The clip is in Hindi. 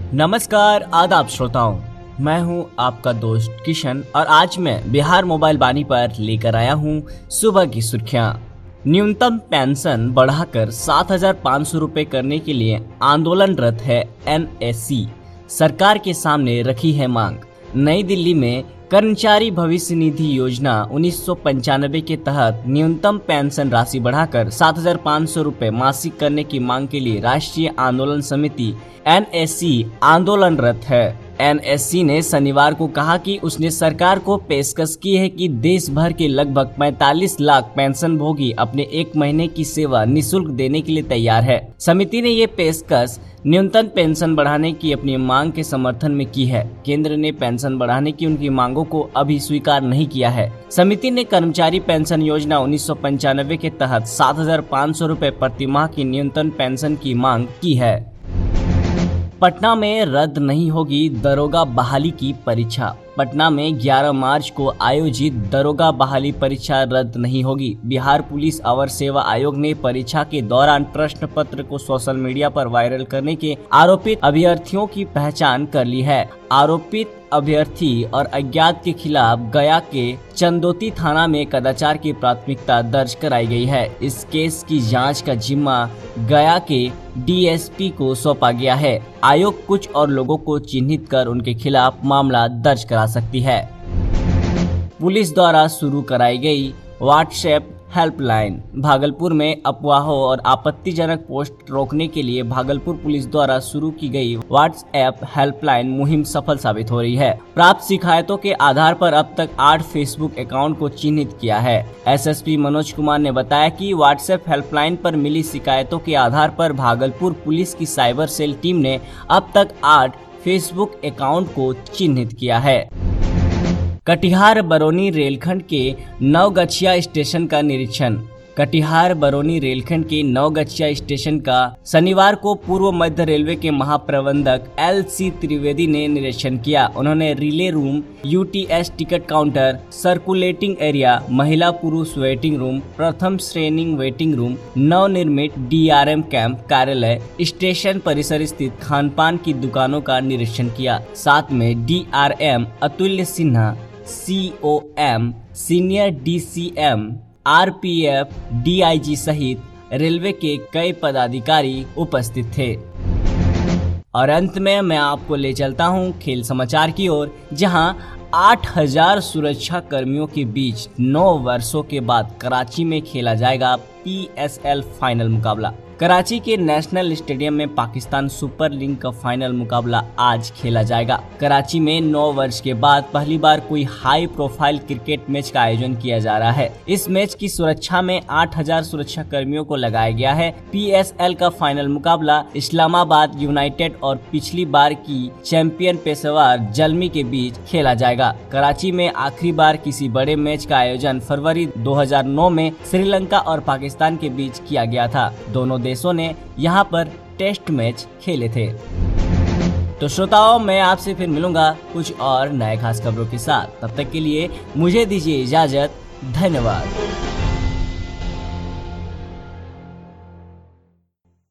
नमस्कार आदाब श्रोताओं, मैं हूं आपका दोस्त किशन और आज मैं बिहार मोबाइल बानी पर लेकर आया हूं सुबह की सुर्खियां। न्यूनतम पेंशन बढ़ाकर 7,500 रुपए करने के लिए आंदोलनरत है एनएससी। सरकार के सामने रखी है मांग। नई दिल्ली में कर्मचारी भविष्य निधि योजना 1995 के तहत न्यूनतम पेंशन राशि बढ़ाकर 7,500 रुपए मासिक करने की मांग के लिए राष्ट्रीय आंदोलन समिति एनएससी आंदोलनरत है। एनएससी ने शनिवार को कहा कि उसने सरकार को पेशकश की है कि देश भर के लगभग 45 लाख पेंशन भोगी अपने एक महीने की सेवा निःशुल्क देने के लिए तैयार है। समिति ने ये पेशकश न्यूनतम पेंशन बढ़ाने की अपनी मांग के समर्थन में की है। केंद्र ने पेंशन बढ़ाने की उनकी मांगों को अभी स्वीकार नहीं किया है। समिति ने कर्मचारी पेंशन योजना 1995 के तहत 7,500 रुपए प्रति माह की न्यूनतम पेंशन की मांग की है। पटना में रद्द नहीं होगी दरोगा बहाली की परीक्षा। पटना में 11 मार्च को आयोजित दरोगा बहाली परीक्षा रद्द नहीं होगी। बिहार पुलिस अवर सेवा आयोग ने परीक्षा के दौरान प्रश्न पत्र को सोशल मीडिया पर वायरल करने के आरोपित अभ्यर्थियों की पहचान कर ली है। आरोपित अभ्यर्थी और अज्ञात के खिलाफ गया के चंदोती थाना में कदाचार की प्राथमिकता दर्ज कराई गई है। इस केस की जांच का जिम्मा गया के डीएसपी को सौंपा गया है। आयोग कुछ और लोगों को चिन्हित कर उनके खिलाफ मामला दर्ज करा सकती है। पुलिस द्वारा शुरू कराई गई व्हाट्सएप हेल्पलाइन। भागलपुर में अफवाहों और आपत्तिजनक पोस्ट रोकने के लिए भागलपुर पुलिस द्वारा शुरू की गई व्हाट्सएप हेल्पलाइन मुहिम सफल साबित हो रही है। प्राप्त शिकायतों के आधार पर अब तक 8 फेसबुक अकाउंट को चिन्हित किया है। एसएसपी मनोज कुमार ने बताया कि व्हाट्सएप हेल्पलाइन पर मिली शिकायतों के आधार पर भागलपुर पुलिस की साइबर सेल टीम ने अब तक 8 फेसबुक अकाउंट को चिन्हित किया है। कटिहार बरौनी रेलखंड के नवगछिया स्टेशन का निरीक्षण। कटिहार बरौनी रेलखंड के नवगछिया स्टेशन का शनिवार को पूर्व मध्य रेलवे के महाप्रबंधक एल.सी. त्रिवेदी ने निरीक्षण किया। उन्होंने relay room, UTS ticket counter, circulating area, महिला पुरुष वेटिंग रूम, प्रथम श्रेणी वेटिंग रूम, नवनिर्मित डीआरएम कैंप कार्यालय, स्टेशन परिसर स्थित खान पान की दुकानों का निरीक्षण किया। साथ में DRM Atulya Sinha, COM, senior DCM, RPF, DIG सहित रेलवे के कई पदाधिकारी उपस्थित थे। और अंत में मैं आपको ले चलता हूं खेल समाचार की ओर, जहां 8,000 सुरक्षा कर्मियों के बीच 9 वर्षों के बाद कराची में खेला जाएगा पीएसएल फाइनल मुकाबला। कराची के नेशनल स्टेडियम में पाकिस्तान सुपर लीग का फाइनल मुकाबला आज खेला जाएगा। कराची में 9 वर्ष के बाद पहली बार कोई हाई प्रोफाइल क्रिकेट मैच का आयोजन किया जा रहा है। इस मैच की सुरक्षा में 8,000 सुरक्षा कर्मियों को लगाया गया है। पीएसएल का फाइनल मुकाबला इस्लामाबाद यूनाइटेड और पिछली बार की चैंपियन पेशेवर जलमी के बीच खेला जाएगा। कराची में आखिरी बार किसी बड़े मैच का आयोजन फरवरी 2009 में श्रीलंका और पाकिस्तान के बीच किया गया था। दोनों देशों ने यहां पर टेस्ट मैच खेले थे। तो श्रोताओं, मैं आपसे फिर मिलूंगा कुछ और नए खास खबरों के साथ। तब तक के लिए मुझे दीजिए इजाजत। धन्यवाद।